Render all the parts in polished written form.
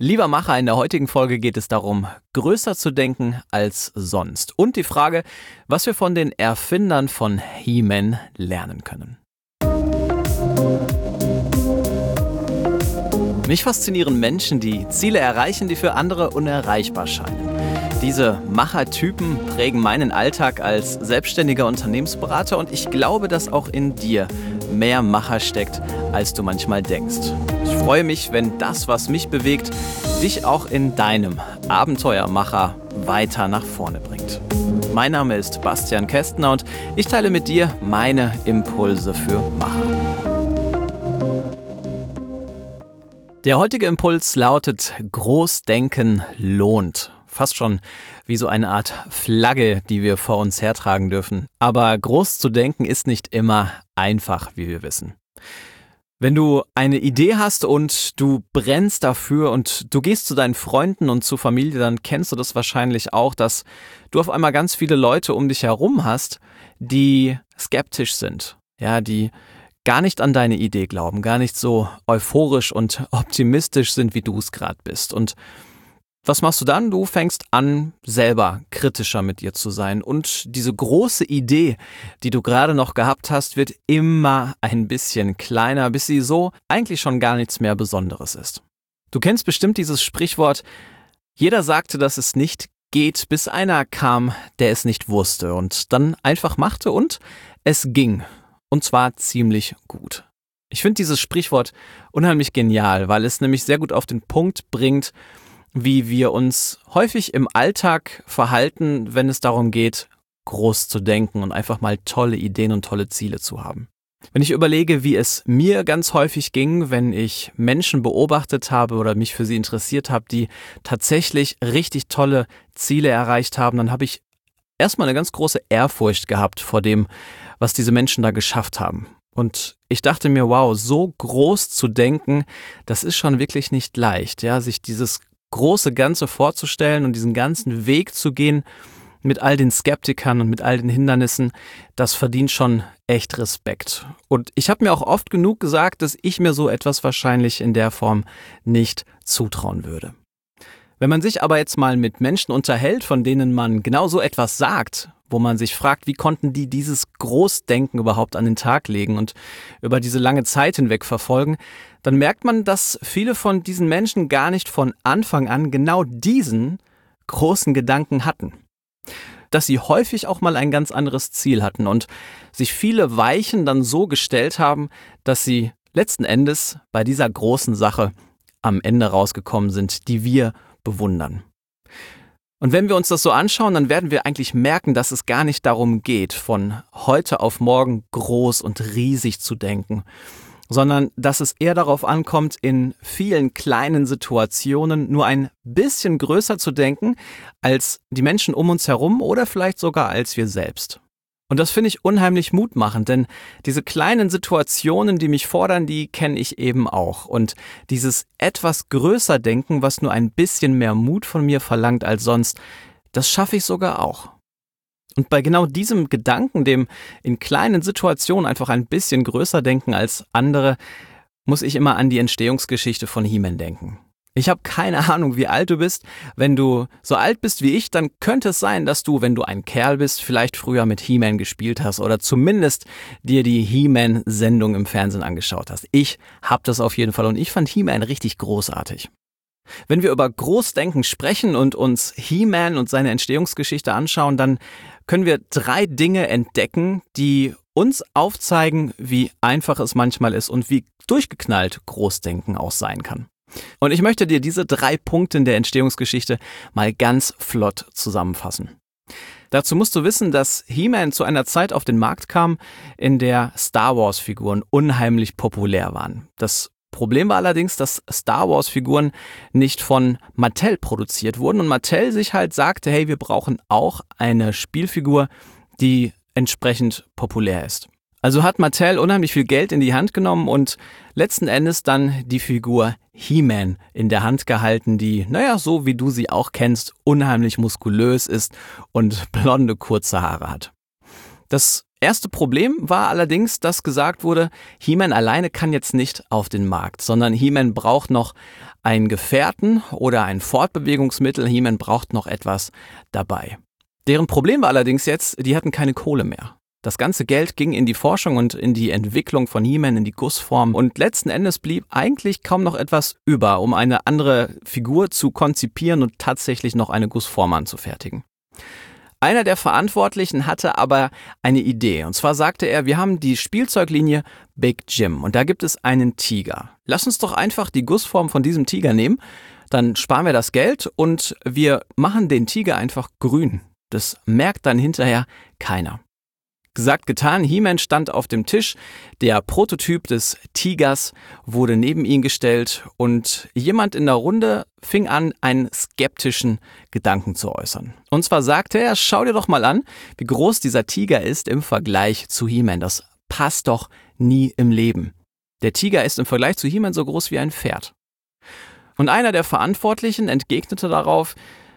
Lieber Macher, in der heutigen Folge geht es darum, größer zu denken als sonst. Und die Frage, was wir von den Erfindern von He-Man lernen können. Mich faszinieren Menschen, die Ziele erreichen, die für andere unerreichbar scheinen. Diese Machertypen prägen meinen Alltag als selbstständiger Unternehmensberater und ich glaube, dass auch in dir mehr Macher steckt, als du manchmal denkst. Ich freue mich, wenn das, was mich bewegt, dich auch in deinem Abenteuermacher weiter nach vorne bringt. Mein Name ist Bastian Kästner und ich teile mit dir meine Impulse für Macher. Der heutige Impuls lautet: Großdenken lohnt. Fast schon wie so eine Art Flagge, die wir vor uns hertragen dürfen. Aber groß zu denken ist nicht immer einfach, wie wir wissen. Wenn du eine Idee hast und du brennst dafür und du gehst zu deinen Freunden und zur Familie, dann kennst du das wahrscheinlich auch, dass du auf einmal ganz viele Leute um dich herum hast, die skeptisch sind, ja, die gar nicht an deine Idee glauben, gar nicht so euphorisch und optimistisch sind, wie du es gerade bist. Und was machst du dann? Du fängst an, selber kritischer mit dir zu sein. Und diese große Idee, die du gerade noch gehabt hast, wird immer ein bisschen kleiner, bis sie so eigentlich schon gar nichts mehr Besonderes ist. Du kennst bestimmt dieses Sprichwort: Jeder sagte, dass es nicht geht, bis einer kam, der es nicht wusste und dann einfach machte und es ging. Und zwar ziemlich gut. Ich finde dieses Sprichwort unheimlich genial, weil es nämlich sehr gut auf den Punkt bringt, wie wir uns häufig im Alltag verhalten, wenn es darum geht, groß zu denken und einfach mal tolle Ideen und tolle Ziele zu haben. Wenn ich überlege, wie es mir ganz häufig ging, wenn ich Menschen beobachtet habe oder mich für sie interessiert habe, die tatsächlich richtig tolle Ziele erreicht haben, dann habe ich erstmal eine ganz große Ehrfurcht gehabt vor dem, was diese Menschen da geschafft haben. Und ich dachte mir, wow, so groß zu denken, das ist schon wirklich nicht leicht, ja, sich dieses große Ganze vorzustellen und diesen ganzen Weg zu gehen mit all den Skeptikern und mit all den Hindernissen, das verdient schon echt Respekt. Und ich habe mir auch oft genug gesagt, dass ich mir so etwas wahrscheinlich in der Form nicht zutrauen würde. Wenn man sich aber jetzt mal mit Menschen unterhält, von denen man genau so etwas sagt, wo man sich fragt, wie konnten die dieses Großdenken überhaupt an den Tag legen und über diese lange Zeit hinweg verfolgen, dann merkt man, dass viele von diesen Menschen gar nicht von Anfang an genau diesen großen Gedanken hatten. Dass sie häufig auch mal ein ganz anderes Ziel hatten und sich viele Weichen dann so gestellt haben, dass sie letzten Endes bei dieser großen Sache am Ende rausgekommen sind, die wir bewundern. Und wenn wir uns das so anschauen, dann werden wir eigentlich merken, dass es gar nicht darum geht, von heute auf morgen groß und riesig zu denken, sondern dass es eher darauf ankommt, in vielen kleinen Situationen nur ein bisschen größer zu denken als die Menschen um uns herum oder vielleicht sogar als wir selbst. Und das finde ich unheimlich mutmachend, denn diese kleinen Situationen, die mich fordern, die kenne ich eben auch. Und dieses etwas größer Denken, was nur ein bisschen mehr Mut von mir verlangt als sonst, das schaffe ich sogar auch. Und bei genau diesem Gedanken, dem in kleinen Situationen einfach ein bisschen größer denken als andere, muss ich immer an die Entstehungsgeschichte von He-Man denken. Ich habe keine Ahnung, wie alt du bist. Wenn du so alt bist wie ich, dann könnte es sein, dass du, wenn du ein Kerl bist, vielleicht früher mit He-Man gespielt hast oder zumindest dir die He-Man-Sendung im Fernsehen angeschaut hast. Ich habe das auf jeden Fall und ich fand He-Man richtig großartig. Wenn wir über Großdenken sprechen und uns He-Man und seine Entstehungsgeschichte anschauen, dann können wir 3 Dinge entdecken, die uns aufzeigen, wie einfach es manchmal ist und wie durchgeknallt Großdenken auch sein kann. Und ich möchte dir diese 3 Punkte in der Entstehungsgeschichte mal ganz flott zusammenfassen. Dazu musst du wissen, dass He-Man zu einer Zeit auf den Markt kam, in der Star Wars-Figuren unheimlich populär waren. Das Problem war allerdings, dass Star Wars-Figuren nicht von Mattel produziert wurden und Mattel sich halt sagte, hey, wir brauchen auch eine Spielfigur, die entsprechend populär ist. Also hat Mattel unheimlich viel Geld in die Hand genommen und letzten Endes dann die Figur He-Man in der Hand gehalten, die, so wie du sie auch kennst, unheimlich muskulös ist und blonde, kurze Haare hat. Das erste Problem war allerdings, dass gesagt wurde, He-Man alleine kann jetzt nicht auf den Markt, sondern He-Man braucht noch einen Gefährten oder ein Fortbewegungsmittel. He-Man braucht noch etwas dabei. Deren Problem war allerdings jetzt, die hatten keine Kohle mehr. Das ganze Geld ging in die Forschung und in die Entwicklung von He-Man, in die Gussform. Und letzten Endes blieb eigentlich kaum noch etwas über, um eine andere Figur zu konzipieren und tatsächlich noch eine Gussform anzufertigen. Einer der Verantwortlichen hatte aber eine Idee. Und zwar sagte er, wir haben die Spielzeuglinie Big Jim und da gibt es einen Tiger. Lass uns doch einfach die Gussform von diesem Tiger nehmen, dann sparen wir das Geld und wir machen den Tiger einfach grün. Das merkt dann hinterher keiner. Gesagt, getan, He-Man stand auf dem Tisch, der Prototyp des Tigers wurde neben ihn gestellt und jemand in der Runde fing an, einen skeptischen Gedanken zu äußern. Und zwar sagte er, schau dir doch mal an, wie groß dieser Tiger ist im Vergleich zu He-Man. Das passt doch nie im Leben. Der Tiger ist im Vergleich zu He-Man so groß wie ein Pferd. Und einer der Verantwortlichen entgegnete darauf,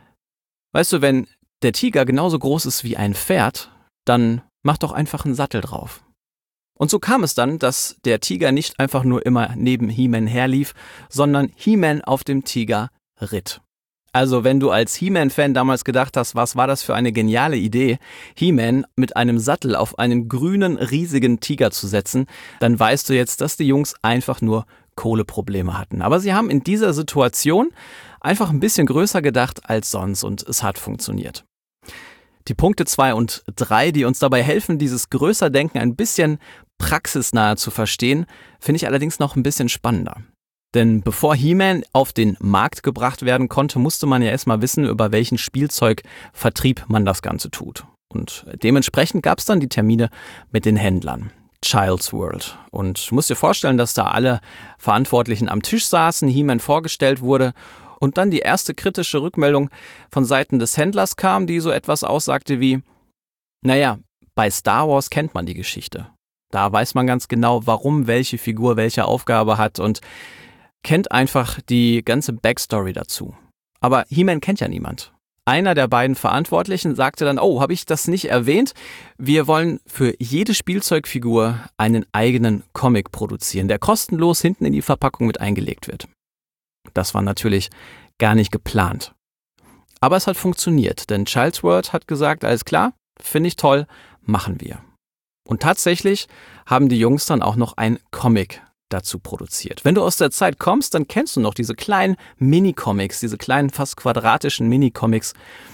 weißt du, wenn der Tiger genauso groß ist wie ein Pferd, dann mach doch einfach einen Sattel drauf. Und so kam es dann, dass der Tiger nicht einfach nur immer neben He-Man herlief, sondern He-Man auf dem Tiger ritt. Also wenn du als He-Man-Fan damals gedacht hast, was war das für eine geniale Idee, He-Man mit einem Sattel auf einen grünen, riesigen Tiger zu setzen, dann weißt du jetzt, dass die Jungs einfach nur Kohleprobleme hatten. Aber sie haben in dieser Situation einfach ein bisschen größer gedacht als sonst und es hat funktioniert. Die Punkte 2 und 3, die uns dabei helfen, dieses Größerdenken ein bisschen praxisnah zu verstehen, finde ich allerdings noch ein bisschen spannender. Denn bevor He-Man auf den Markt gebracht werden konnte, musste man ja erstmal wissen, über welchen Spielzeugvertrieb man das Ganze tut. Und dementsprechend gab es dann die Termine mit den Händlern. Child's World. Und du musst dir vorstellen, dass da alle Verantwortlichen am Tisch saßen, He-Man vorgestellt wurde und dann die erste kritische Rückmeldung von Seiten des Händlers kam, die so etwas aussagte wie, naja, bei Star Wars kennt man die Geschichte. Da weiß man ganz genau, warum welche Figur welche Aufgabe hat und kennt einfach die ganze Backstory dazu. Aber He-Man kennt ja niemand. Einer der beiden Verantwortlichen sagte dann, oh, habe ich das nicht erwähnt? Wir wollen für jede Spielzeugfigur einen eigenen Comic produzieren, der kostenlos hinten in die Verpackung mit eingelegt wird. Das war natürlich gar nicht geplant. Aber es hat funktioniert, denn Child's World hat gesagt, alles klar, finde ich toll, machen wir. Und tatsächlich haben die Jungs dann auch noch ein Comic dazu produziert. Wenn du aus der Zeit kommst, dann kennst du noch diese kleinen Mini-Comics, diese kleinen fast quadratischen Mini-Comics,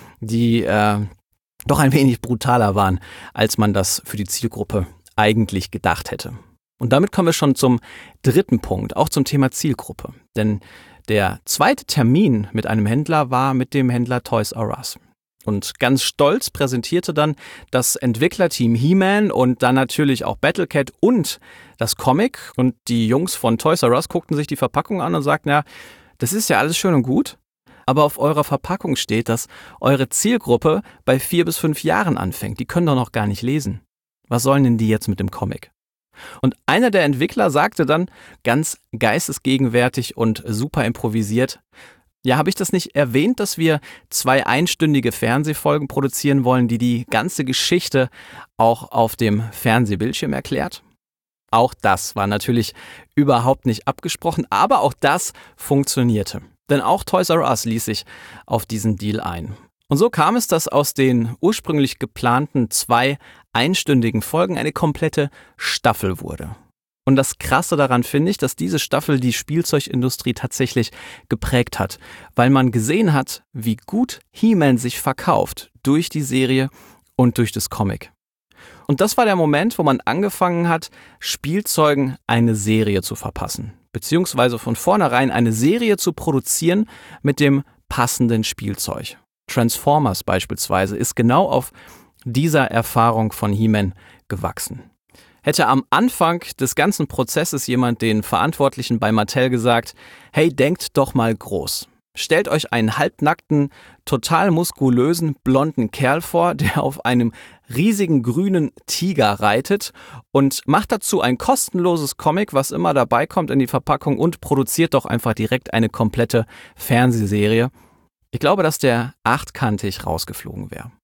die doch ein wenig brutaler waren, als man das für die Zielgruppe eigentlich gedacht hätte. Und damit kommen wir schon zum dritten Punkt, auch zum Thema Zielgruppe. Denn der zweite Termin mit einem Händler war mit dem Händler Toys R Us. Und ganz stolz präsentierte dann das Entwicklerteam He-Man und dann natürlich auch Battlecat und das Comic. Und die Jungs von Toys R Us guckten sich die Verpackung an und sagten, ja, das ist ja alles schön und gut, aber auf eurer Verpackung steht, dass eure Zielgruppe bei 4 bis 5 Jahren anfängt. Die können doch noch gar nicht lesen. Was sollen denn die jetzt mit dem Comic? Und einer der Entwickler sagte dann ganz geistesgegenwärtig und super improvisiert, ja, habe ich das nicht erwähnt, dass wir 2 einstündige Fernsehfolgen produzieren wollen, die die ganze Geschichte auch auf dem Fernsehbildschirm erklärt? Auch das war natürlich überhaupt nicht abgesprochen, aber auch das funktionierte. Denn auch Toys R Us ließ sich auf diesen Deal ein. Und so kam es, dass aus den ursprünglich geplanten 2 einstündigen Folgen eine komplette Staffel wurde. Und das Krasse daran finde ich, dass diese Staffel die Spielzeugindustrie tatsächlich geprägt hat, weil man gesehen hat, wie gut He-Man sich verkauft durch die Serie und durch das Comic. Und das war der Moment, wo man angefangen hat, Spielzeugen eine Serie zu verpassen, beziehungsweise von vornherein eine Serie zu produzieren mit dem passenden Spielzeug. Transformers beispielsweise ist genau auf dieser Erfahrung von He-Man gewachsen. Hätte am Anfang des ganzen Prozesses jemand den Verantwortlichen bei Mattel gesagt, hey, denkt doch mal groß. Stellt euch einen halbnackten, total muskulösen, blonden Kerl vor, der auf einem riesigen grünen Tiger reitet und macht dazu ein kostenloses Comic, was immer dabei kommt in die Verpackung und produziert doch einfach direkt eine komplette Fernsehserie. Ich glaube, dass der achtkantig rausgeflogen wäre.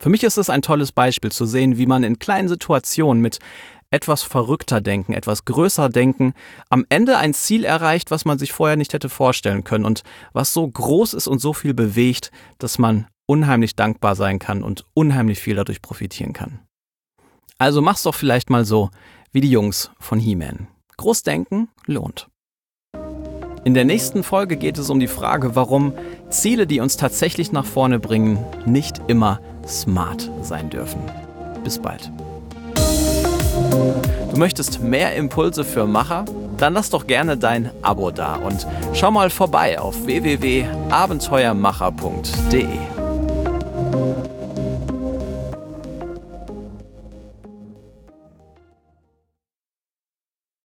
Für mich ist es ein tolles Beispiel zu sehen, wie man in kleinen Situationen mit etwas verrückter denken, etwas größer denken, am Ende ein Ziel erreicht, was man sich vorher nicht hätte vorstellen können und was so groß ist und so viel bewegt, dass man unheimlich dankbar sein kann und unheimlich viel dadurch profitieren kann. Also mach's doch vielleicht mal so wie die Jungs von He-Man. Großdenken lohnt. In der nächsten Folge geht es um die Frage, warum Ziele, die uns tatsächlich nach vorne bringen, nicht immer smart sein dürfen. Bis bald. Du möchtest mehr Impulse für Macher? Dann lass doch gerne dein Abo da und schau mal vorbei auf www.abenteuermacher.de.